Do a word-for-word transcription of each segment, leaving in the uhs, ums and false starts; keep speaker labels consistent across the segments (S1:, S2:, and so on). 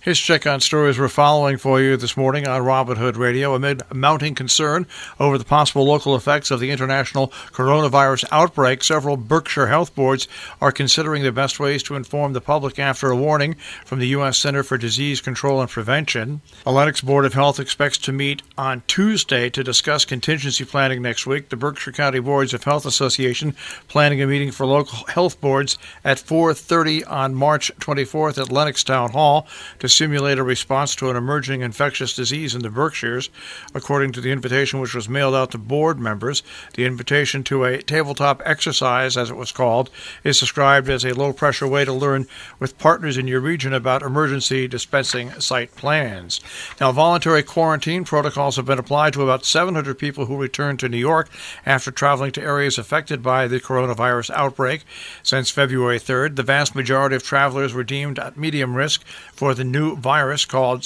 S1: His check on stories we're following for you this morning on Robin Hood Radio. Amid mounting concern over the possible local effects of the international coronavirus outbreak, several Berkshire health boards are considering the best ways to inform the public after a warning from the U S Center for Disease Control and Prevention. The Lennox Board of Health expects to meet on Tuesday to discuss contingency planning next week. The Berkshire County Boards of Health Association planning a meeting for local health boards at four thirty on March twenty-fourth at Lennox Town Hall to simulate a response to an emerging infectious disease in the Berkshires. According to the invitation which was mailed out to board members, the invitation to a tabletop exercise, as it was called, is described as a low-pressure way to learn with partners in your region about emergency dispensing site plans. Now, voluntary quarantine protocols have been applied to about seven hundred people who returned to New York after traveling to areas affected by the coronavirus outbreak. Since February third, the vast majority of travelers were deemed at medium risk for the new virus called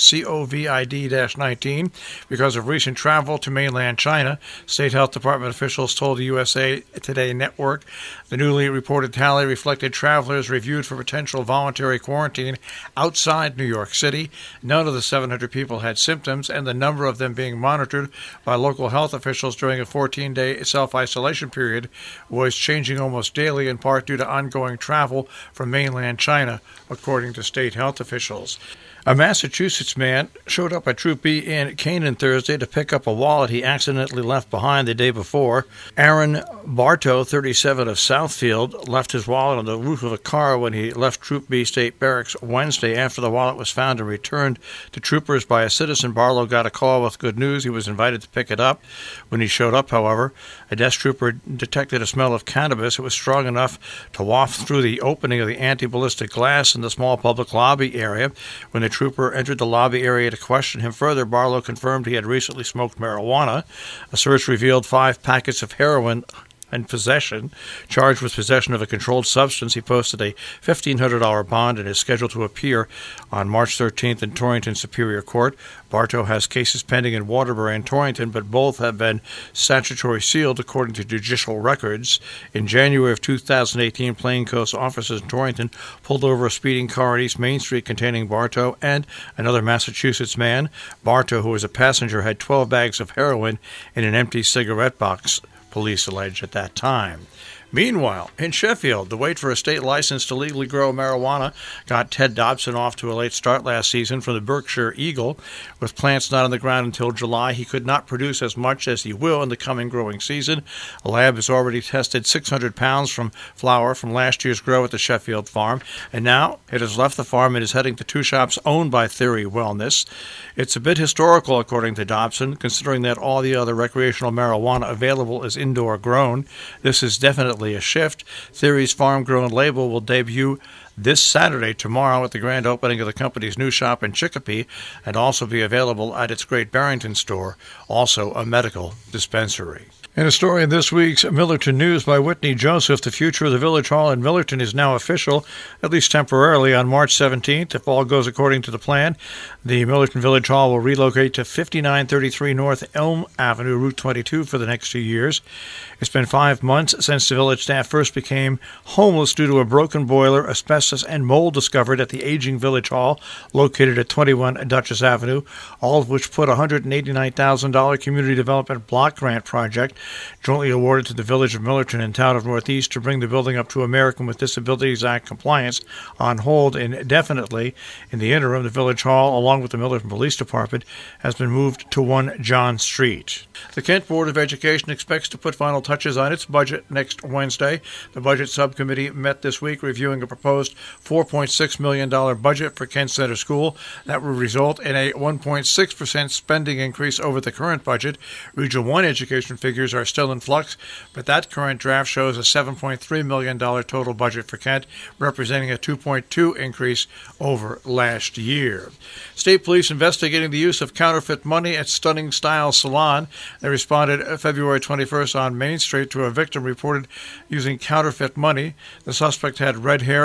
S1: COVID nineteen because of recent travel to mainland China. State Health Department officials told the U S A Today network the newly reported tally reflected travelers reviewed for potential voluntary quarantine outside New York City. None of the seven hundred people had symptoms, and the number of them being monitored by local health officials during a fourteen-day self-isolation period was changing almost daily, in part due to ongoing travel from mainland China, according to state health officials. A Massachusetts man showed up at Troop B in Canaan Thursday to pick up a wallet he accidentally left behind the day before. Aaron Bartow, thirty-seven, of Southfield, left his wallet on the roof of a car when he left Troop B State Barracks Wednesday. After the wallet was found and returned to troopers by a citizen, Barlow got a call with good news. He was invited to pick it up. When he showed up, however, a desk trooper detected a smell of cannabis. It was strong enough to waft through the opening of the anti-ballistic glass in the small public lobby area. When the trooper entered the lobby area to question him further, Barlow confirmed he had recently smoked marijuana. A search revealed five packets of heroin in possession. Charged with possession of a controlled substance, he posted a fifteen hundred dollars bond and is scheduled to appear on March thirteenth in Torrington Superior Court. Bartow has cases pending in Waterbury and Torrington, but both have been statutory sealed according to judicial records. In January of two thousand eighteen, plainclothes officers in Torrington pulled over a speeding car on East Main Street containing Bartow and another Massachusetts man. Bartow, who was a passenger, had twelve bags of heroin in an empty cigarette box, police alleged at that time. Meanwhile, in Sheffield, the wait for a state license to legally grow marijuana got Ted Dobson off to a late start last season from the Berkshire Eagle. With plants not on the ground until July, he could not produce as much as he will in the coming growing season. A lab has already tested six hundred pounds from flower from last year's grow at the Sheffield farm, and now it has left the farm and is heading to two shops owned by Theory Wellness. It's a bit historical, according to Dobson, considering that all the other recreational marijuana available is indoor grown. This is definitely a shift. Theory's farm-grown label will debut this Saturday, tomorrow, at the grand opening of the company's new shop in Chicopee, and also be available at its Great Barrington store, also a medical dispensary. In a story in this week's Millerton News by Whitney Joseph, the future of the Village Hall in Millerton is now official, at least temporarily, on March seventeenth. If all goes according to the plan, the Millerton Village Hall will relocate to fifty-nine thirty-three North Elm Avenue, Route twenty-two, for the next two years. It's been five months since the village staff first became homeless due to a broken boiler, asbestos, and mold discovered at the aging Village Hall, located at twenty-one Dutchess Avenue, all of which put a one hundred eighty-nine thousand dollars Community Development Block Grant project, jointly awarded to the Village of Millerton and Town of Northeast, to bring the building up to American with Disabilities Act compliance, on hold indefinitely. In the interim, the Village Hall, along with the Millerton Police Department, has been moved to one John Street. The Kent Board of Education expects to put final touches on its budget next Wednesday. The Budget Subcommittee met this week reviewing a proposed four point six million dollars budget for Kent Center School. That will result in a one point six percent spending increase over the current budget. Region one education figures are still in flux, but that current draft shows a seven point three million dollars total budget for Kent, representing a two point two increase over last year. State police investigating the use of counterfeit money at Stunning Style Salon. They responded February twenty-first on Main Street to a victim reported using counterfeit money. The suspect had red hair and was wearing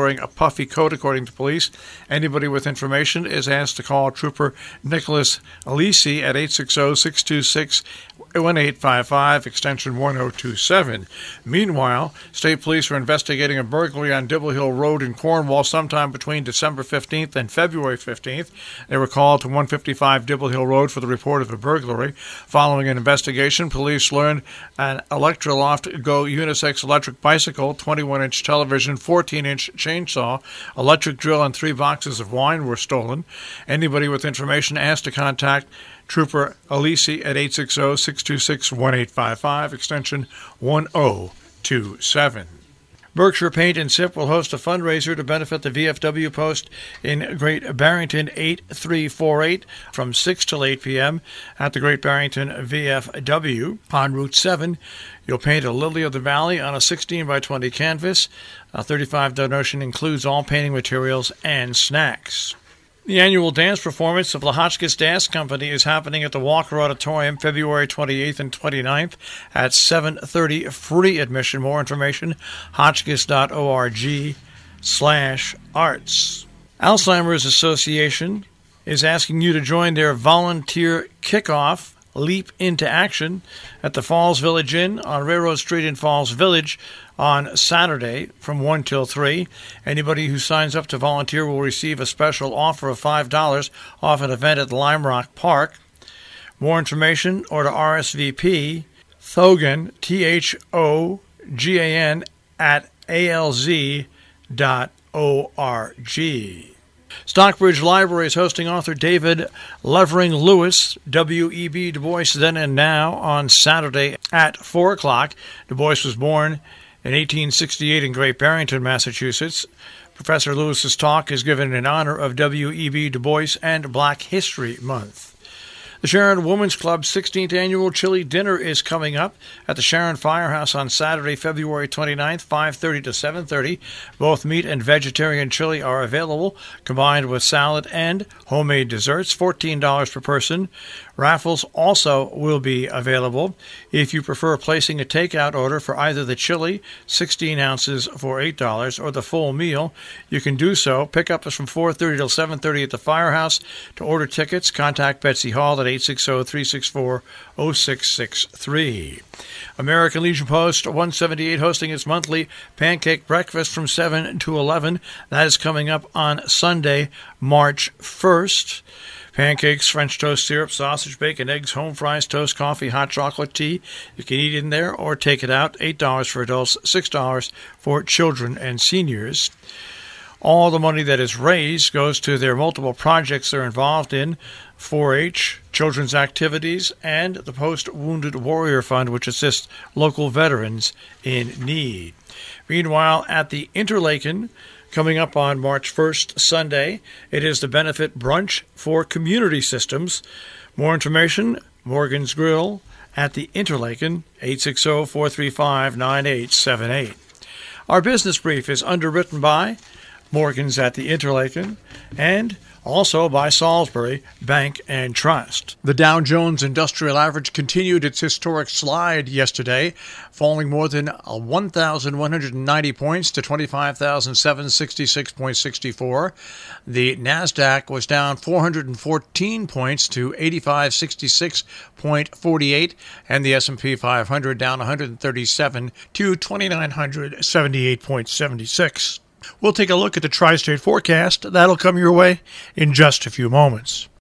S1: wearing a puffy coat, according to police. Anybody with information is asked to call Trooper Nicholas Alisi at eight six zero, six two six, one eight five five, extension one oh two seven. Meanwhile, state police are investigating a burglary on Dibble Hill Road in Cornwall sometime between December fifteenth and February fifteenth. They were called to one fifty-five Dibble Hill Road for the report of a burglary. Following an investigation, police learned an Electroloft Go unisex electric bicycle, twenty-one inch television, fourteen inch chainsaw, electric drill, and three boxes of wine were stolen. Anybody with information asked to contact Trooper Alisi at eight six zero, six two six, one eight five five, extension one oh two seven. Berkshire Paint and Sip will host a fundraiser to benefit the V F W post in Great Barrington, eight three four eight, from six till eight p.m. at the Great Barrington V F W on Route seven. You'll paint a lily of the valley on a sixteen by twenty canvas. A thirty-five dollars donation includes all painting materials and snacks. The annual dance performance of the Hotchkiss Dance Company is happening at the Walker Auditorium February twenty-eighth and twenty-ninth at seven thirty, free admission. More information, hotchkiss dot org slash arts. Alzheimer's Association is asking you to join their volunteer kickoff, Leap into Action, at the Falls Village Inn on Railroad Street in Falls Village on Saturday from one till three. Anybody who signs up to volunteer will receive a special offer of five dollars off an event at Lime Rock Park. More information or to R S V P, Thogan, T H O G A N, at A L Z dot org. Stockbridge Library is hosting author David Levering Lewis, W E B Du Bois Then and Now, on Saturday at four o'clock. Du Bois was born in eighteen sixty-eight in Great Barrington, Massachusetts. Professor Lewis's talk is given in honor of W E B Du Bois and Black History Month. The Sharon Women's Club's sixteenth Annual Chili Dinner is coming up at the Sharon Firehouse on Saturday, February twenty-ninth, five thirty to seven thirty. Both meat and vegetarian chili are available, combined with salad and homemade desserts, fourteen dollars per person. Raffles also will be available. If you prefer placing a takeout order for either the chili, sixteen ounces for eight dollars, or the full meal, you can do so. Pickup is from four thirty till seven thirty at the Firehouse. To order tickets, contact Betsy Hall at eight six zero, three six four, zero six six three. American Legion Post one seventy-eight hosting its monthly pancake breakfast from seven to eleven. That is coming up on Sunday, March first. Pancakes, French toast, syrup, sausage, bacon, eggs, home fries, toast, coffee, hot chocolate, tea. You can eat in there or take it out. eight dollars for adults, six dollars for children and seniors. All the money that is raised goes to their multiple projects they're involved in: four H, children's activities, and the Post-Wounded Warrior Fund, which assists local veterans in need. Meanwhile, at the Interlaken, coming up on March first, Sunday, it is the benefit brunch for community systems. More information, Morgan's Grill at the Interlaken, eight six zero, four three five, nine eight seven eight. Our business brief is underwritten by Morgan's at the Interlaken and also by Salisbury Bank and Trust. The Dow Jones Industrial Average continued its historic slide yesterday, falling more than one thousand one hundred ninety points to twenty-five thousand seven hundred sixty-six point six four. The NASDAQ was down four hundred fourteen points to eighty-five sixty-six point four eight, and the S and P five hundred down one hundred thirty-seven to twenty-nine seventy-eight point seven six. We'll take a look at the tri-state forecast. That'll come your way in just a few moments.